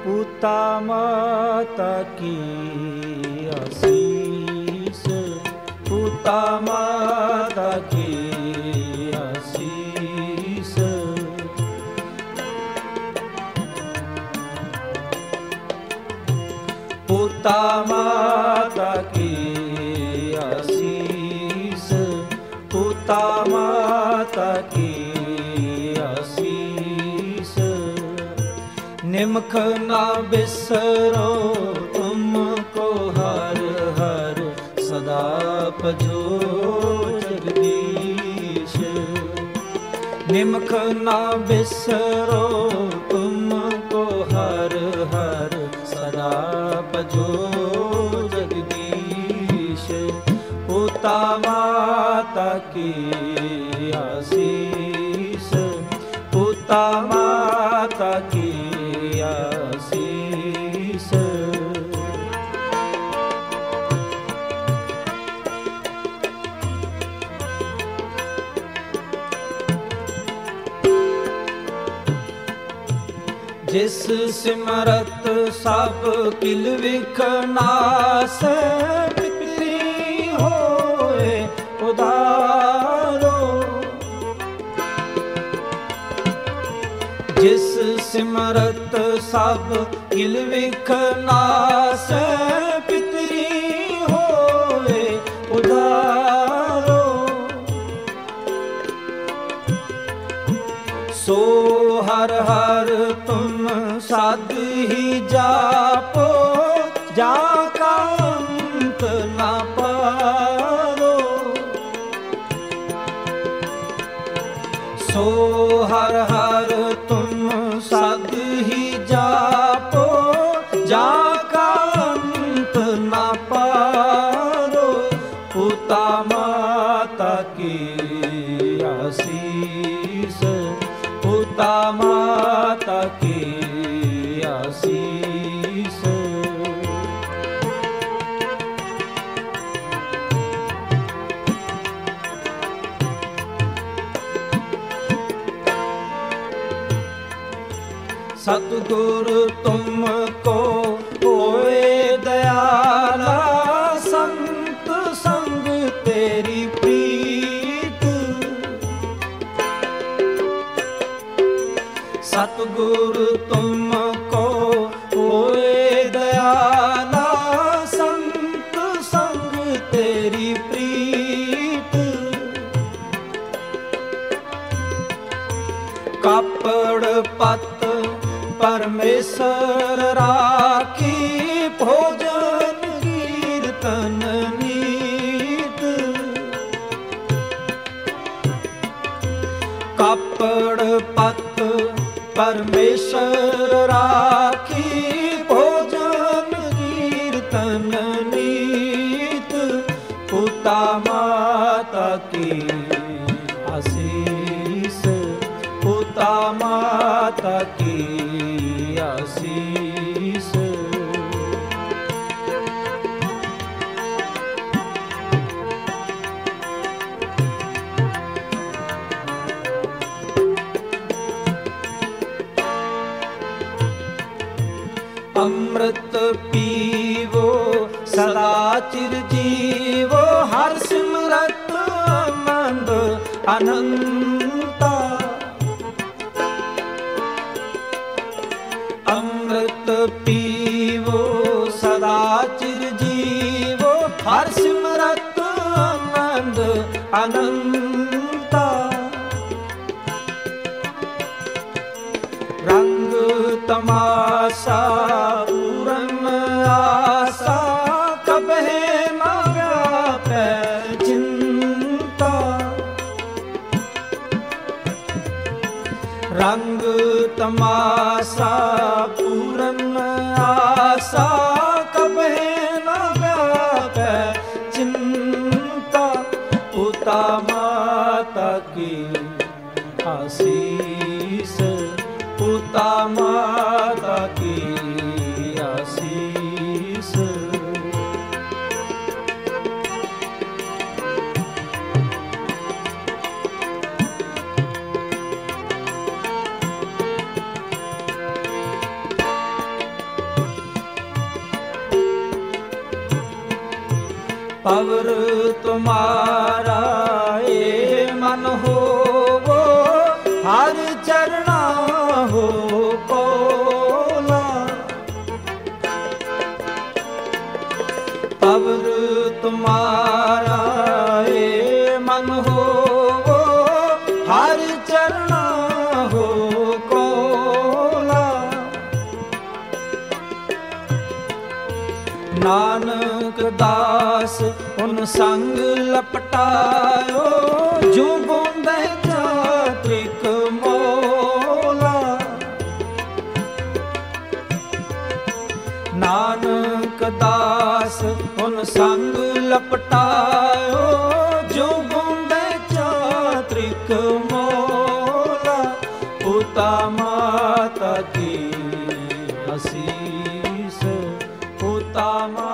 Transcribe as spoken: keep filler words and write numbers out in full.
पूता माता की आशीष, पूता माता की आशीष। पूता माता की आशीष, पूता माता की आशीष। निमख ना बिसरो तुमको हर हर सदा भजो जगदीश। निमख ना बिसरो तुमको हर हर सदा भजो जगदीश। पूता माता की आशीष, पूता माता की आशीष। जिस सिमरत सब किल विखनास, पितरी होए उदारो। जिस सिमरत सब किल विखनास, पितरी होए उदारो। सो हर हर तुम साध ही जापो, जाका अंत ना पारो। सो हर हर तुम साध ही जापो, जाका अंत ना पारो। पूता माता की आशीष, पूता माता की आशीष। सतगुरु तुमको होए दयाला, संत संग तेरी प्रीत। सतगुरु तुमको होए दयाला, संत संग तेरी प्रीत। कापड़ पत परमेश्वर राखी, भोजन कीर्तन नीत। कापड़ पत परमेश्वर राखी, भोजन कीर्तन नीत। पूता माता की आशीष, पूता माता की आशीष। अमृत पीवो सदा चिर जीवो, हर सिमरत आनंद अनंता। अमृत पीवो सदा चिर जीवो, हर सिमरत आनंद अनंता। रंग तमाशा पूरन आशा, कबहे न व्यापै चिंता। रंग तमाशा पूरन आशा, कबहे न व्यापै चिंता। पूता माता की आशीष, पूता माता की आशीष। पवर तुम्हारा ए मन हो वो हर चरणा हो कोला। पवर तुम्हारा ए मन हो वो हर चरणा हो कोला। नानक दास उन संग लपटायो जो बूंदे चात्रिक मोला। नानक दास उन संग लपटायो जो बूंदे चात्रिक मोला। पिता माता की आशीष पिता